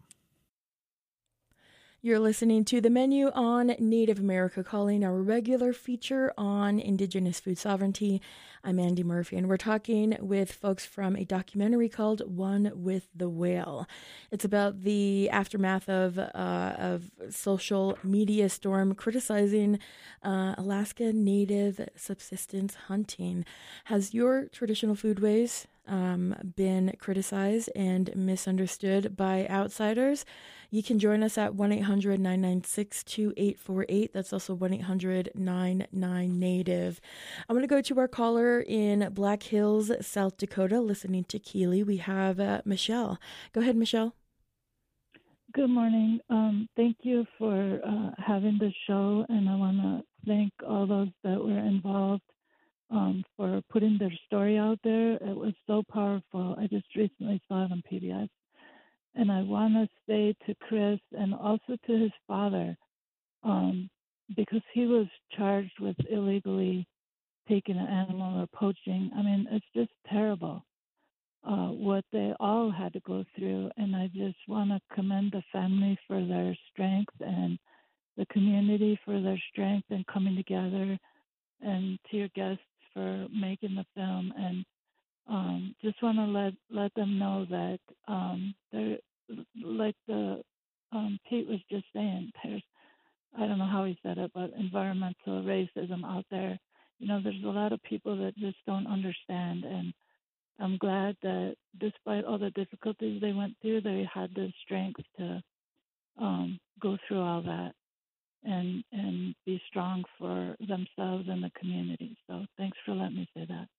You're listening to The Menu on Native America Calling, our regular feature on Indigenous food sovereignty. I'm Andy Murphy, and we're talking with folks from a documentary called One with the Whale. It's about the aftermath of uh, of social media storm criticizing uh, Alaska Native subsistence hunting. Has your traditional foodways um, been criticized and misunderstood by outsiders? You can join us at one eight hundred nine nine six two eight four eight. That's also one eight hundred nine nine native. I'm going to go to our caller in Black Hills, South Dakota, listening to Keeley. We have uh, Michelle. Go ahead, Michelle. Good morning. Um, thank you for uh, having the show, and I want to thank all those that were involved um, for putting their story out there. It was so powerful. I just recently saw it on P B S. And I want to say to Chris and also to his father, um, because he was charged with illegally taking an animal or poaching. I mean, it's just terrible uh, what they all had to go through. And I just want to commend the family for their strength and the community for their strength and coming together, and to your guests for making the film. And Um, just want to let let them know that um, there, like the um, Pete was just saying, there's, I don't know how he said it, but environmental racism out there. You know, there's a lot of people that just don't understand, and I'm glad that despite all the difficulties they went through, they had the strength to um, go through all that and and be strong for themselves and the community. So thanks for letting me say that.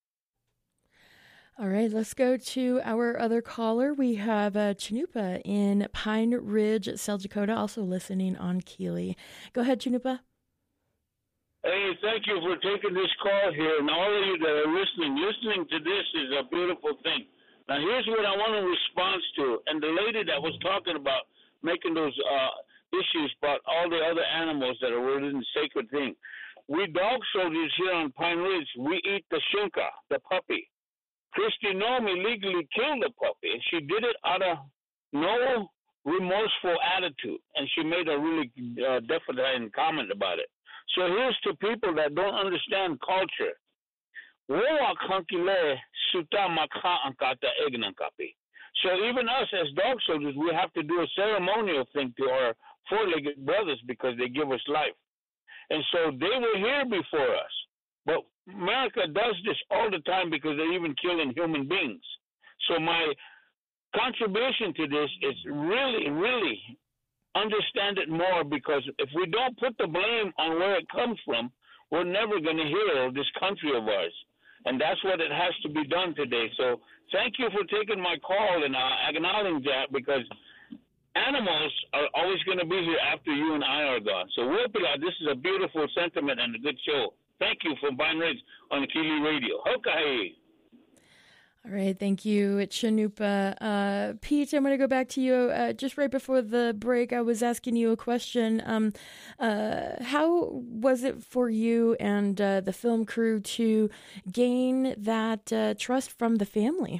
All right, let's go to our other caller. We have uh, Chanupa in Pine Ridge, South Dakota, also listening on Keeley. Go ahead, Chanupa. Hey, thank you for taking this call here, and all of you that are listening. Listening to this is a beautiful thing. Now, here's what I want to respond to. And the lady that was talking about making those uh, issues about all the other animals that are within the sacred thing. we dog soldiers here on Pine Ridge, we eat the shunka, the puppy. Kristi Noem illegally killed the puppy, and she did it out of no remorseful attitude, and she made a really uh, definite comment about it. So here's to people that don't understand culture. So even us as dog soldiers, we have to do a ceremonial thing to our four-legged brothers because they give us life. And so they were here before us. But America does this all the time because they're even killing human beings. So my contribution to this is really, really understand it more, because if we don't put the blame on where it comes from, we're never going to heal this country of ours. And that's what it has to be done today. So thank you for taking my call and uh, acknowledging that, because animals are always going to be here after you and I are gone. So Wilpila, this is a beautiful sentiment and a good show. Thank you for Pine Ridge on Kili Radio. Hokai. All right, thank you, Chanupa. Uh, Pete, I'm going to go back to you. Uh, just right before the break, I was asking you a question. Um, uh, how was it for you and uh, the film crew to gain that uh, trust from the family?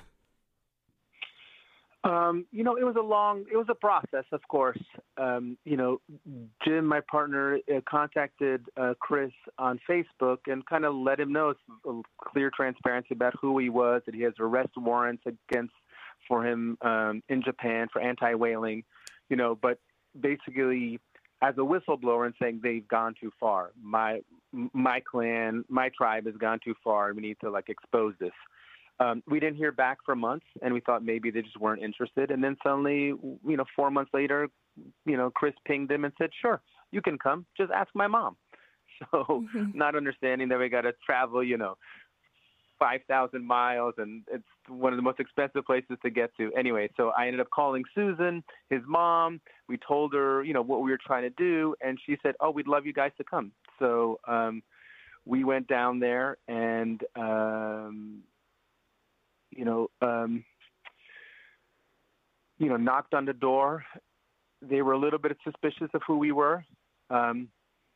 Um, you know, it was a long, it was a process, of course. Um, you know, Jim, my partner, uh, contacted uh, Chris on Facebook and kind of let him know clear transparency about who he was, that he has arrest warrants against for him um, in Japan for anti-whaling, you know, but basically as a whistleblower and saying they've gone too far. My, my clan, my tribe has gone too far. We need to like expose this. Um, we didn't hear back for months, and we thought maybe they just weren't interested. And then suddenly, you know, four months later, you know, Chris pinged him and said, sure, you can come. Just ask my mom. So mm-hmm. not understanding that we got to travel, you know, five thousand miles, and it's one of the most expensive places to get to. Anyway, so I ended up calling Susan, his mom. We told her, you know, what we were trying to do, and she said, oh, we'd love you guys to come. So um, we went down there and um, – you know, um, you know, knocked on the door. They were a little bit suspicious of who we were. Um,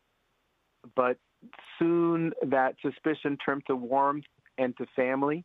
but soon that suspicion turned to warmth and to family.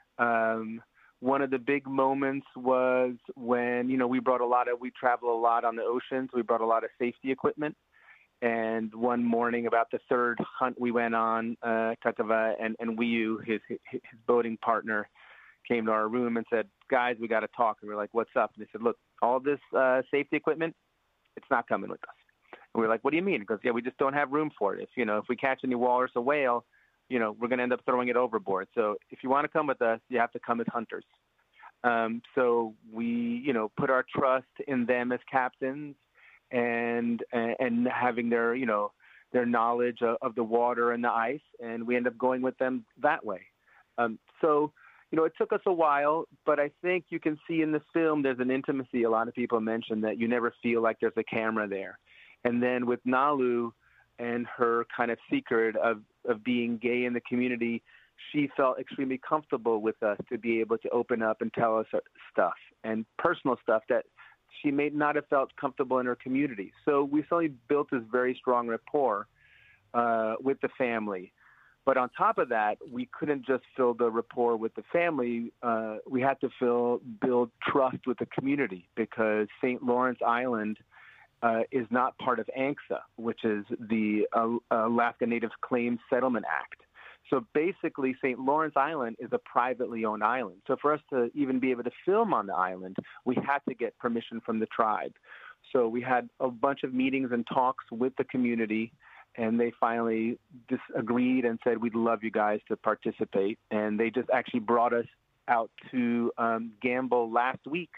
Um, one of the big moments was when, you know, we brought a lot of, we travel a lot on the oceans. We brought a lot of safety equipment. And one morning, about the third hunt we went on, uh, Tatava and, and Wiyu, his, his, his boating partner, came to our room and said, guys, we got to talk. And we we're like, what's up? And they said, look, all this uh, safety equipment, it's not coming with us. And we we're like, what do you mean? Because, yeah, we just don't have room for it. If, you know, if we catch any walrus or whale, you know, we're going to end up throwing it overboard. So if you want to come with us, you have to come as hunters. Um, so we, you know, put our trust in them as captains and, and having their, you know, their knowledge of, of the water and the ice. And we end up going with them that way. Um, so, You know, it took us a while, but I think you can see in the film there's an intimacy. A lot of people mention that you never feel like there's a camera there. And then with Nalu and her kind of secret of, of being gay in the community, she felt extremely comfortable with us to be able to open up and tell us stuff and personal stuff that she may not have felt comfortable in her community. So we suddenly built this very strong rapport uh, with the family. But on top of that, we couldn't just fill the rapport with the family. Uh, we had to fill, build trust with the community, because Saint Lawrence Island uh, is not part of ANCSA, which is the uh, Alaska Native Claims Settlement Act. So basically, Saint Lawrence Island is a privately owned island. So for us to even be able to film on the island, we had to get permission from the tribe. So we had a bunch of meetings and talks with the community, and they finally disagreed and said, we'd love you guys to participate. And they just actually brought us out to um, Gamble last week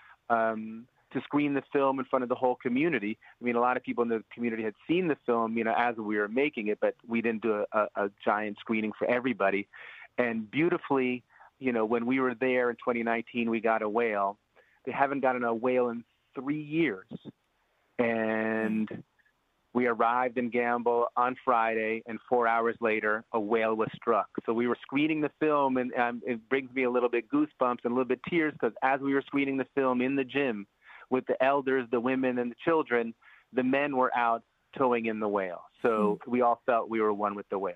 um, to screen the film in front of the whole community. I mean, a lot of people in the community had seen the film, you know, as we were making it, but we didn't do a, a, a giant screening for everybody. And beautifully, you know, when we were there in twenty nineteen, we got a whale. They haven't gotten a whale in three years. And we arrived in Gamble on Friday, and four hours later, a whale was struck. So we were screening the film, and um, it brings me a little bit goosebumps and a little bit tears, because as we were screening the film in the gym with the elders, the women, and the children, the men were out towing in the whale. So mm. we all felt we were one with the whales.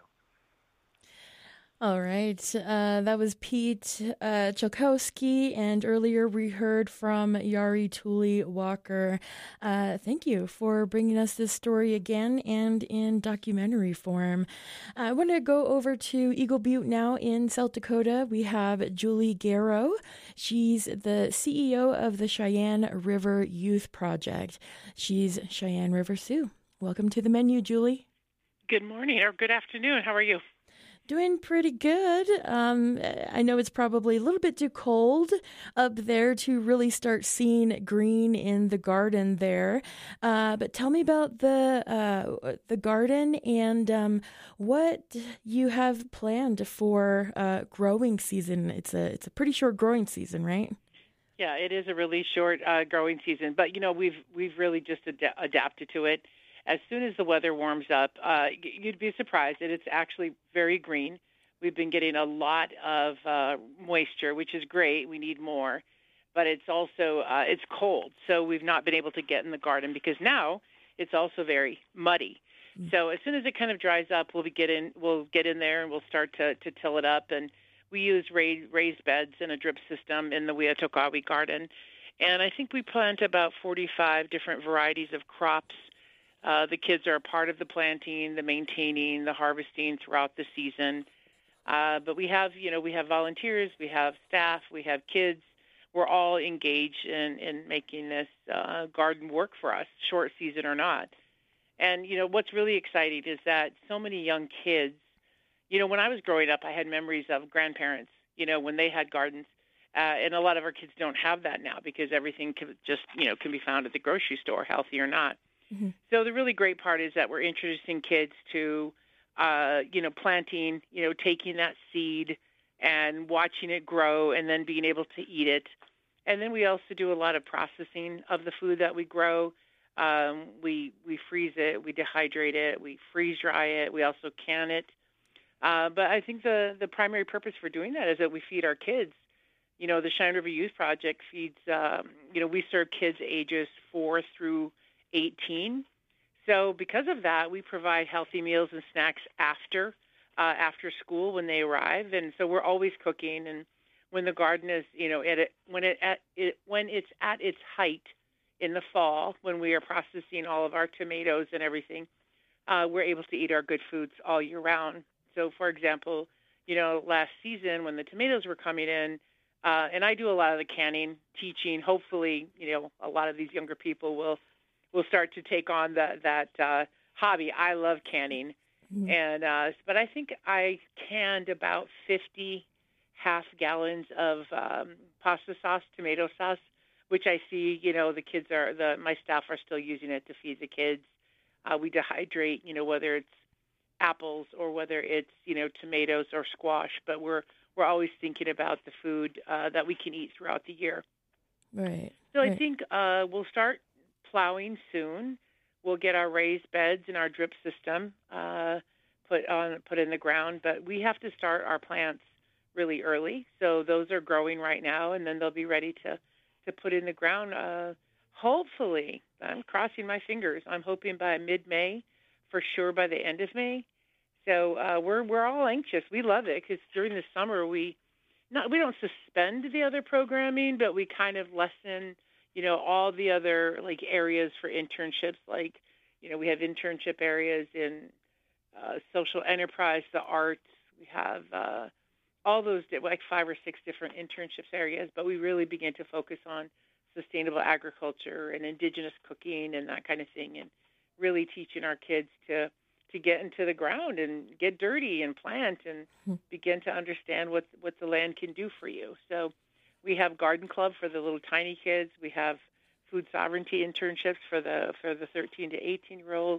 All right. Uh, that was Pete uh, Chilkowski, and earlier we heard from Yari Tooley Walker. Uh, thank you for bringing us this story again and in documentary form. I want to go over to Eagle Butte now in South Dakota. We have Julie Garrow. She's the C E O of the Cheyenne River Youth Project. She's Cheyenne River Sioux. Welcome to the menu, Julie. Good morning or good afternoon. How are you? Doing pretty good. Um, I know it's probably a little bit too cold up there to really start seeing green in the garden there. Uh, but tell me about the uh, the garden and um, what you have planned for uh, growing season. It's a it's a pretty short growing season, right? Yeah, it is a really short uh, growing season, but you know we've we've really just ad- adapted to it. As soon as the weather warms up, uh, you'd be surprised that it's actually very green. We've been getting a lot of uh, moisture, which is great. We need more. But it's also, uh, it's cold. So we've not been able to get in the garden because now it's also very muddy. Mm-hmm. So as soon as it kind of dries up, we'll be get in, we'll get in there and we'll start to, to till it up. And we use raised, raised beds and a drip system in the Weatokawi garden. And I think we plant about forty-five different varieties of crops. Uh, the kids are a part of the planting, the maintaining, the harvesting throughout the season. Uh, but we have, you know, we have volunteers, we have staff, we have kids. We're all engaged in, in making this uh, garden work for us, short season or not. And, you know, what's really exciting is that so many young kids, you know, when I was growing up, I had memories of grandparents, you know, when they had gardens. Uh, and a lot of our kids don't have that now because everything can just, you know, can be found at the grocery store, healthy or not. Mm-hmm. So the really great part is that we're introducing kids to, uh, you know, planting, you know, taking that seed and watching it grow and then being able to eat it. And then we also do a lot of processing of the food that we grow. Um, we we freeze it, we dehydrate it, we freeze dry it, we also can it. Uh, but I think the, the primary purpose for doing that is that we feed our kids. You know, the Cheyenne River Youth Project feeds, um, you know, we serve kids ages four through eighteen. So because of that, we provide healthy meals and snacks after uh, after school when they arrive, and so we're always cooking. And when the garden is, you know, at it, when it at it when it's at its height in the fall, when we are processing all of our tomatoes and everything, uh, we're able to eat our good foods all year round. So, for example, you know, last season when the tomatoes were coming in, uh, and I do a lot of the canning, teaching. Hopefully, you know, a lot of these younger people will. We'll start to take on the, that uh, hobby. I love canning, mm-hmm. and uh, but I think I canned about fifty half gallons of um, pasta sauce, tomato sauce, which I see. You know, the kids are the my staff are still using it to feed the kids. Uh, we dehydrate, you know, whether it's apples or whether it's you know tomatoes or squash, but we're we're always thinking about the food uh, that we can eat throughout the year. Right. So right. I think uh, we'll start plowing soon. We'll get our raised beds and our drip system uh, put on put in the ground, but we have to start our plants really early. So those are growing right now, and then they'll be ready to, to put in the ground. Uh, hopefully, I'm crossing my fingers. I'm hoping by mid-May, for sure by the end of May. So uh, we're we're all anxious. We love it because during the summer we not we don't suspend the other programming, but we kind of lessen. You know, all the other, like, areas for internships, like, you know, we have internship areas in uh, social enterprise, the arts. We have uh, all those, like, five or six different internships areas, but we really begin to focus on sustainable agriculture and indigenous cooking and that kind of thing, and really teaching our kids to, to get into the ground and get dirty and plant and mm-hmm. begin to understand what, what the land can do for you. So we have garden club for the little tiny kids. We have food sovereignty internships for the for the thirteen to eighteen year olds.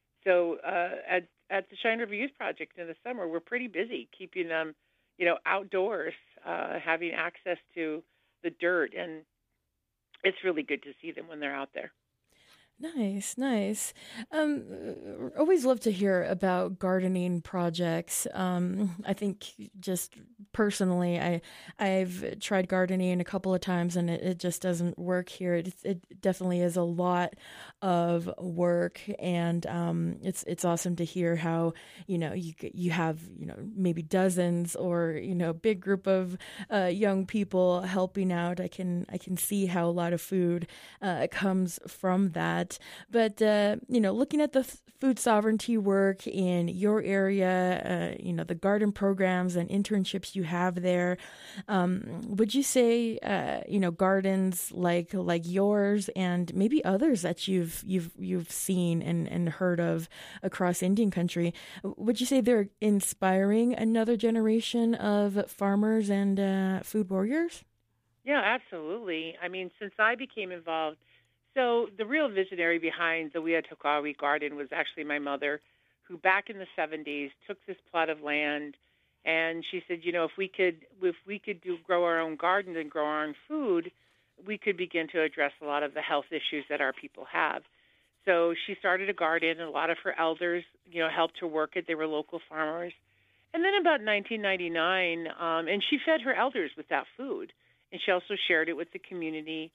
So uh, at at the Cheyenne River Youth Project in the summer, we're pretty busy keeping them, you know, outdoors, uh, having access to the dirt, and it's really good to see them when they're out there. Nice, nice. Um, always love to hear about gardening projects. Um, I think just personally, I I've tried gardening a couple of times and it, it just doesn't work here. It, it definitely is a lot of work, and um, it's it's awesome to hear how you know you you have you know maybe dozens or you know big group of uh, young people helping out. I can I can see how a lot of food uh, comes from that. But, uh, you know, looking at the f- food sovereignty work in your area, uh, you know, the garden programs and internships you have there, um, would you say, uh, you know, gardens like like yours and maybe others that you've you've you've seen and, and heard of across Indian country, would you say they're inspiring another generation of farmers and uh, food warriors? Yeah, absolutely. I mean, since I became involved, so the real visionary behind the Wea Tokawi Garden was actually my mother, who back in the seventies took this plot of land, and she said, you know, if we could, if we could do grow our own garden and grow our own food, we could begin to address a lot of the health issues that our people have. So she started a garden, and a lot of her elders, you know, helped her work it. They were local farmers, and then about nineteen ninety-nine, um, and she fed her elders with that food, and she also shared it with the community.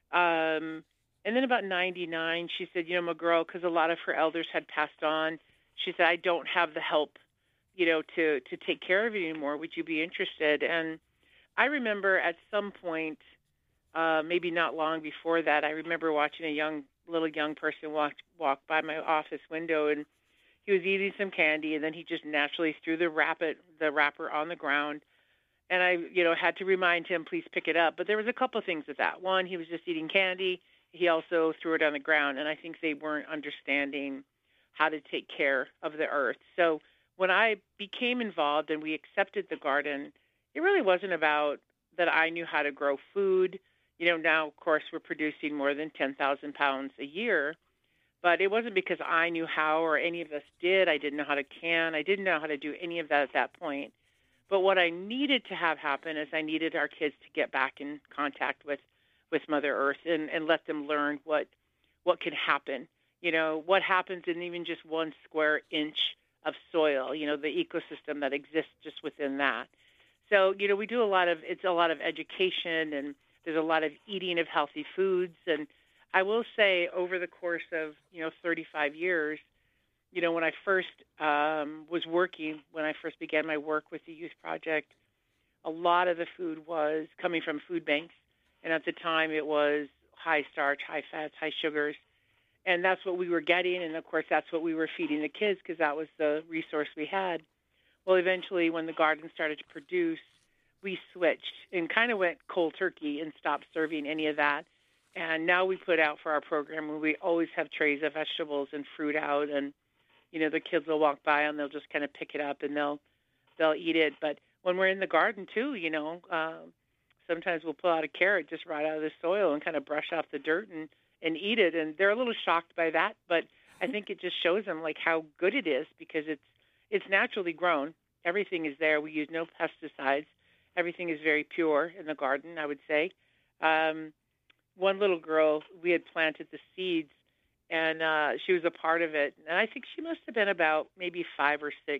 Um, And then about ninety-nine, she said, you know, McGraw, because a lot of her elders had passed on, she said, I don't have the help, you know, to, to take care of it anymore. Would you be interested? And I remember at some point, uh, maybe not long before that, I remember watching a young, little young person walk, walk by my office window, and he was eating some candy, and then he just naturally threw the wrapper, the wrapper on the ground. And I, you know, had to remind him, please pick it up. But there was a couple of things with that. One, he was just eating candy. He also threw it on the ground, and I think they weren't understanding how to take care of the earth. So when I became involved and we accepted the garden, it really wasn't about that I knew how to grow food. You know, now, of course, we're producing more than ten thousand pounds a year, but it wasn't because I knew how or any of us did. I didn't know how to can. I didn't know how to do any of that at that point. But what I needed to have happen is I needed our kids to get back in contact with with Mother Earth and, and let them learn what what can happen. You know, what happens in even just one square inch of soil, you know, the ecosystem that exists just within that. So, you know, we do a lot of, it's a lot of education, and there's a lot of eating of healthy foods. And I will say over the course of, you know, thirty-five years, you know, when I first um, was working, when I first began my work with the Youth Project, a lot of the food was coming from food banks. And at the time, it was high starch, high fats, high sugars. And that's what we were getting. And, of course, that's what we were feeding the kids because that was the resource we had. Well, eventually, when the garden started to produce, we switched and kind of went cold turkey and stopped serving any of that. And now we put out for our program where we always have trays of vegetables and fruit out. And, you know, the kids will walk by and they'll just kind of pick it up and they'll they'll eat it. But when we're in the garden, too, you know, um, sometimes we'll pull out a carrot just right out of the soil and kind of brush off the dirt and, and eat it. And they're a little shocked by that, but I think it just shows them like how good it is because it's it's naturally grown. Everything is there. We use no pesticides. Everything is very pure in the garden, I would say. Um, one little girl, we had planted the seeds, and uh, she was a part of it. And I think she must have been about maybe five or six.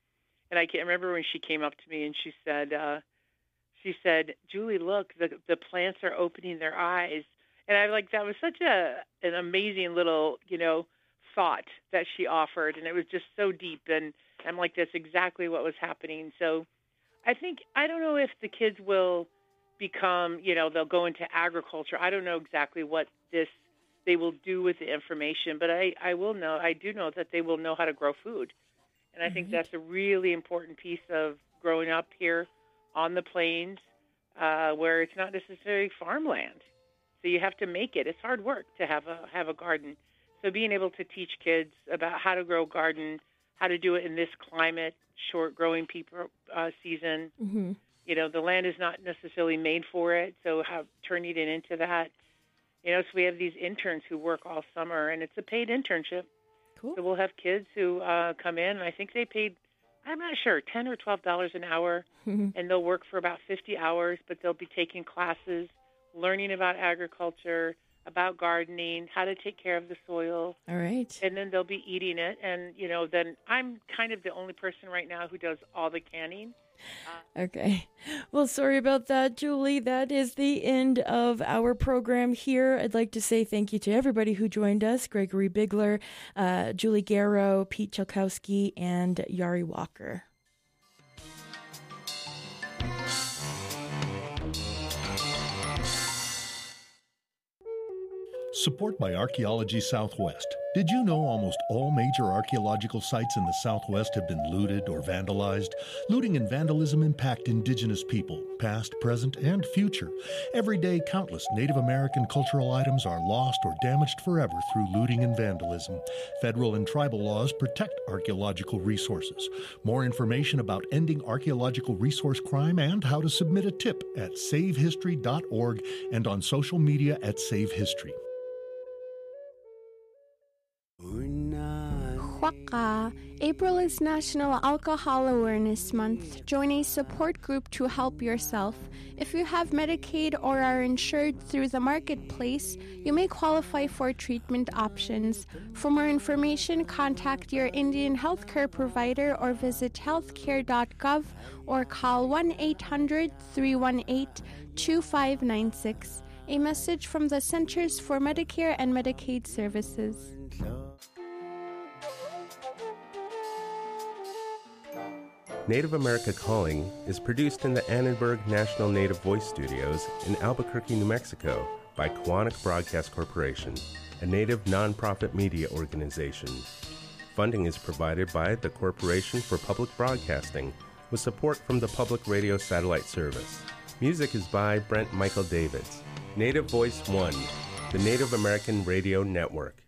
And I can't remember when she came up to me and she said, uh, She said, Julie, look, the the plants are opening their eyes. And I like that was such a an amazing little, you know, thought that she offered. And it was just so deep. And I'm like, that's exactly what was happening. So I think, I don't know if the kids will become, you know, they'll go into agriculture. I don't know exactly what this, they will do with the information. But I, I will know, I do know that they will know how to grow food. And I mm-hmm. think that's a really important piece of growing up here on the plains, uh, where it's not necessarily farmland. So you have to make it. It's hard work to have a have a garden. So being able to teach kids about how to grow a garden, how to do it in this climate, short growing people, uh, season. Mm-hmm. You know, the land is not necessarily made for it, so how turning it into that. You know, so we have these interns who work all summer, and it's a paid internship. Cool. So we'll have kids who uh, come in, and I think they paid, I'm not sure, ten or twelve dollars an hour, Mm-hmm. and they'll work for about fifty hours, but they'll be taking classes, learning about agriculture, about gardening, how to take care of the soil. All right. And then they'll be eating it. And, you know, then I'm kind of the only person right now who does all the canning. Uh, okay. Well, sorry about that, Julie. That is the end of our program here. I'd like to say thank you to everybody who joined us, Gregory Bigler, uh, Julie Garrow, Pete Chalkowski, and Yari Walker. Support by Archaeology Southwest. Did you know almost all major archaeological sites in the Southwest have been looted or vandalized? Looting and vandalism impact Indigenous people, past, present, and future. Every day, countless Native American cultural items are lost or damaged forever through looting and vandalism. Federal and tribal laws protect archaeological resources. More information about ending archaeological resource crime and how to submit a tip at save history dot org and on social media at Save History. Huaca. April is National Alcohol Awareness Month. Join a support group to help yourself. If you have Medicaid or are insured through the marketplace, you may qualify for treatment options. For more information, contact your Indian healthcare provider or visit healthcare dot gov or call one eight hundred, three one eight, two five nine six. A message from the Centers for Medicare and Medicaid Services. Native America Calling is produced in the Annenberg National Native Voice Studios in Albuquerque, New Mexico by Koahnic Broadcast Corporation, a Native nonprofit media organization. Funding is provided by the Corporation for Public Broadcasting with support from the Public Radio Satellite Service. Music is by Brent Michael Davids. Native Voice One, the Native American Radio Network.